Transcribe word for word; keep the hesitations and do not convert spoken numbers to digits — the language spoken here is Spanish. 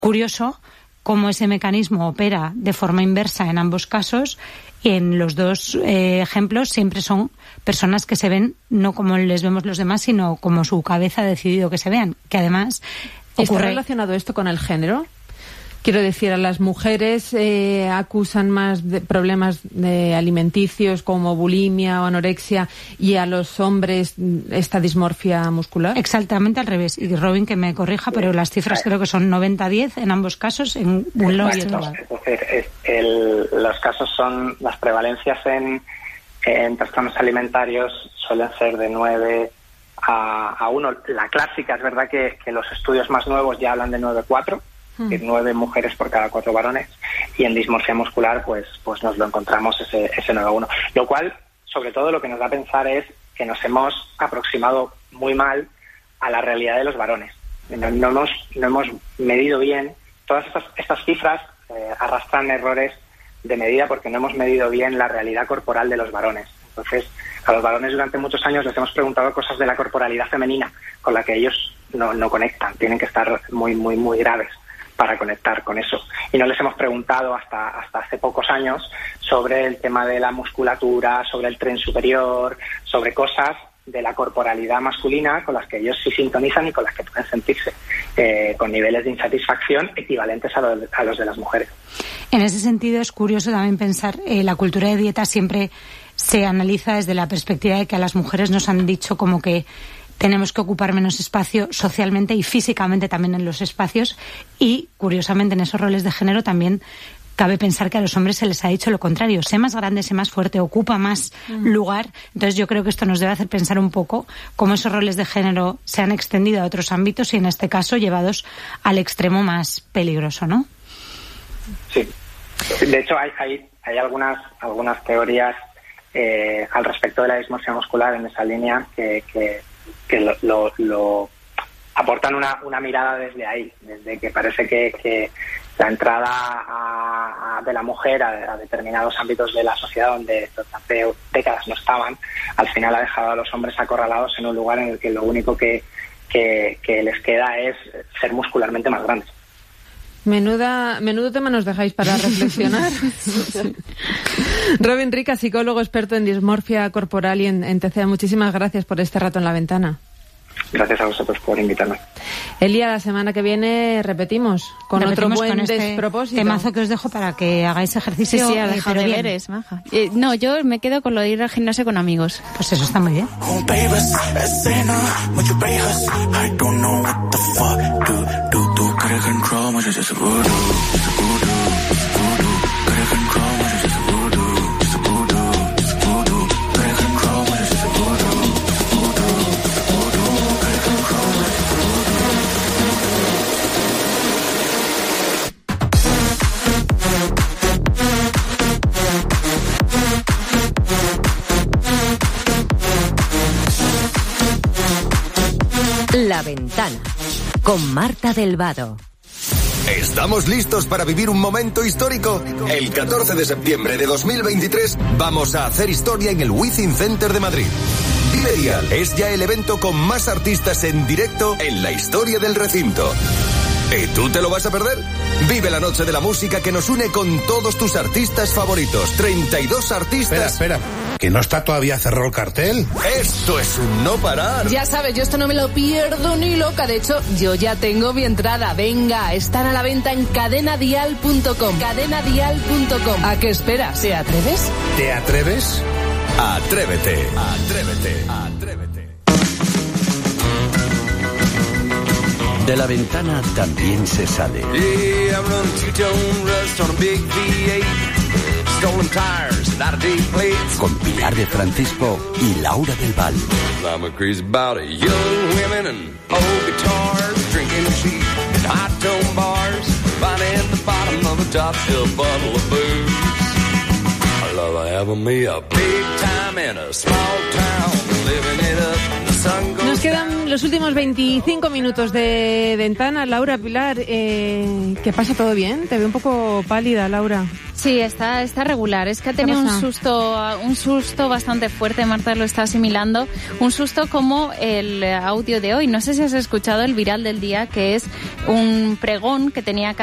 curioso cómo ese mecanismo opera de forma inversa en ambos casos. Y en los dos eh, ejemplos siempre son personas que se ven no como les vemos los demás, sino como su cabeza ha decidido que se vean. Que además ocurre... ¿Está relacionado esto con el género? Quiero decir, a las mujeres eh, acusan más de problemas de alimenticios como bulimia o anorexia, y a los hombres esta dismorfia muscular. Exactamente al revés. Y Robin, que me corrija, pero las cifras creo que son noventa a diez en ambos casos, en un lado y otro lado. Es decir, es el, los casos son, las prevalencias en, en trastornos alimentarios suelen ser de nueve a uno. La clásica, es verdad que, que los estudios más nuevos ya hablan de nueve a cuatro. Que nueve mujeres por cada cuatro varones, y en dismorfia muscular pues pues nos lo encontramos ese, ese nueve a uno, lo cual sobre todo lo que nos da a pensar es que nos hemos aproximado muy mal a la realidad de los varones. No, no, hemos, no hemos medido bien todas estas, estas cifras, eh, arrastran errores de medida porque no hemos medido bien la realidad corporal de los varones. Entonces, a los varones durante muchos años les hemos preguntado cosas de la corporalidad femenina con la que ellos no, no conectan, tienen que estar muy, muy, muy graves para conectar con eso. Y no les hemos preguntado hasta hasta hace pocos años sobre el tema de la musculatura, sobre el tren superior, sobre cosas de la corporalidad masculina con las que ellos sí sintonizan y con las que pueden sentirse eh, con niveles de insatisfacción equivalentes a, lo, a los de las mujeres. En ese sentido es curioso también pensar, eh, la cultura de dieta siempre se analiza desde la perspectiva de que a las mujeres nos han dicho como que tenemos que ocupar menos espacio socialmente y físicamente también en los espacios, y curiosamente en esos roles de género también cabe pensar que a los hombres se les ha dicho lo contrario: sé más grande, sé más fuerte, ocupa más mm. lugar. Entonces yo creo que esto nos debe hacer pensar un poco cómo esos roles de género se han extendido a otros ámbitos y en este caso llevados al extremo más peligroso, ¿no? Sí. De hecho hay, hay, hay algunas, algunas teorías eh, al respecto de la dismorfia muscular en esa línea que... que que lo, lo, lo aportan una, una mirada desde ahí, desde que parece que, que la entrada a, a, de la mujer a, a determinados ámbitos de la sociedad donde hace décadas no estaban, al final ha dejado a los hombres acorralados en un lugar en el que lo único que, que, que les queda es ser muscularmente más grandes. Menuda, menudo tema nos dejáis para reflexionar. Sí. Robin Rica, psicólogo experto en dismorfia corporal y en, en T C A, muchísimas gracias por este rato en La Ventana. Gracias a vosotros por invitarme. Elia, la semana que viene repetimos con repetimos otro buen con este despropósito. Temazo que os dejo para que hagáis ejercicio. Sí, sí, a dejar de deberes, maja. Eh, no, yo me quedo con lo de ir al gimnasio con amigos. Pues eso está muy bien. La Ventana, con Marta del Vado. ¿Estamos listos para vivir un momento histórico? El catorce de septiembre de dos mil veintitrés vamos a hacer historia en el Wizzing Center de Madrid. Vive Dial es ya el evento con más artistas en directo en la historia del recinto. ¿Y tú te lo vas a perder? Vive la noche de la música que nos une con todos tus artistas favoritos. treinta y dos artistas. Espera, espera. ¿Que no está todavía cerrado el cartel? Esto es un no parar. Ya sabes, yo esto no me lo pierdo ni loca. De hecho, yo ya tengo mi entrada. Venga, están a la venta en cadena dial punto com. cadena dial punto com. ¿A qué esperas? ¿Te atreves? ¿Te atreves? Atrévete. Atrévete. Atrévete. De La Ventana también se sale. Con Pilar de Francisco y Laura del Val. Nos quedan los últimos veinticinco minutos de ventana. Laura, Pilar, eh, ¿qué pasa? ¿Todo bien? Te veo un poco pálida, Laura. Sí, está, está regular. Es que ha tenido un susto, un susto bastante fuerte. Marta lo está asimilando. Un susto como el audio de hoy. No sé si has escuchado el viral del día, que es un pregón que tenía